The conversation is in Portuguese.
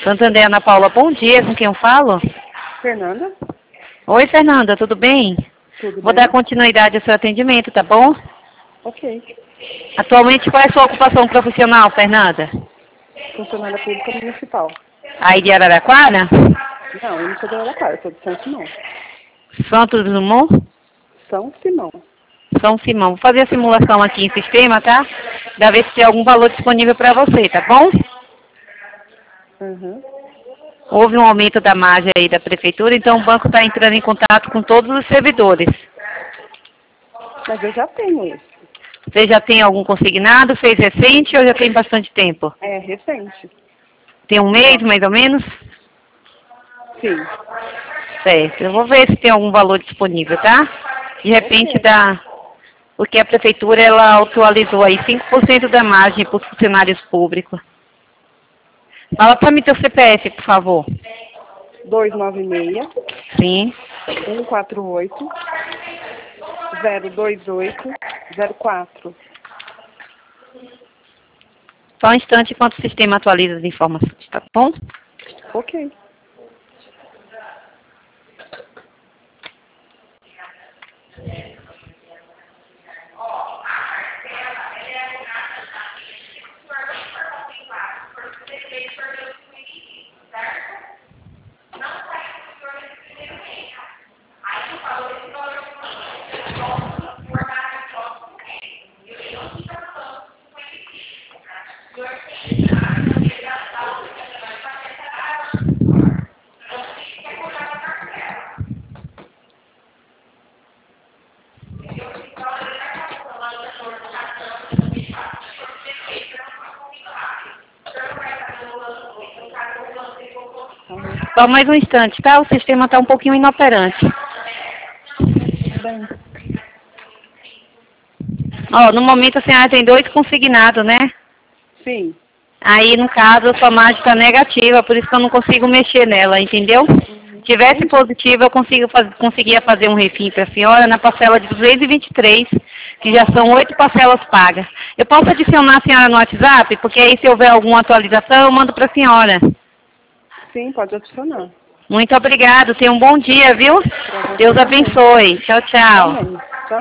Santander, Ana Paula, bom dia, com quem eu falo? Fernanda? Oi, Fernanda, tudo bem? Tudo Vou bem? dar continuidade ao seu atendimento, tá bom? Ok. Atualmente, qual é a sua ocupação profissional, Fernanda? Funcionária pública municipal. Aí de Araraquara? Não, eu não sou de Araraquara, eu sou de São Simão. Santos Dumont? São Simão. São Simão. Vou fazer a simulação aqui em sistema, tá? Pra ver se tem algum valor disponível para você, tá bom? Uhum. Houve um aumento da margem aí da prefeitura, então o banco está entrando em contato com todos os servidores. Mas eu já tenho esse. Você já tem algum consignado? Fez recente ou já tem bastante tempo? É recente. Tem um mês, mais ou menos? Sim. Certo. Eu vou ver se tem algum valor disponível, tá? De repente Ok. dá... Porque a prefeitura, ela atualizou aí 5% da margem para os funcionários públicos. Fala para mim teu CPF, por favor. 296 Sim. 148 028 04. Só um instante enquanto o sistema atualiza as informações, tá bom? Ok. Alô? Só mais um instante, tá? O sistema está um pouquinho inoperante. Bem. Ó, no momento a senhora tem 2 consignados, né? Sim. Aí, no caso, a sua margem está negativa, por isso que eu não consigo mexer nela, entendeu? Se tivesse Entendi. positiva, eu conseguia fazer um refim para a senhora na parcela de 223, que já são 8 parcelas pagas. Eu posso adicionar a senhora no WhatsApp? Porque aí, se houver alguma atualização, eu mando para a senhora. Sim, pode adicionar. Muito obrigado. Tenha um bom dia, viu? Pra você Deus também. abençoe. Tchau, tchau. Amém.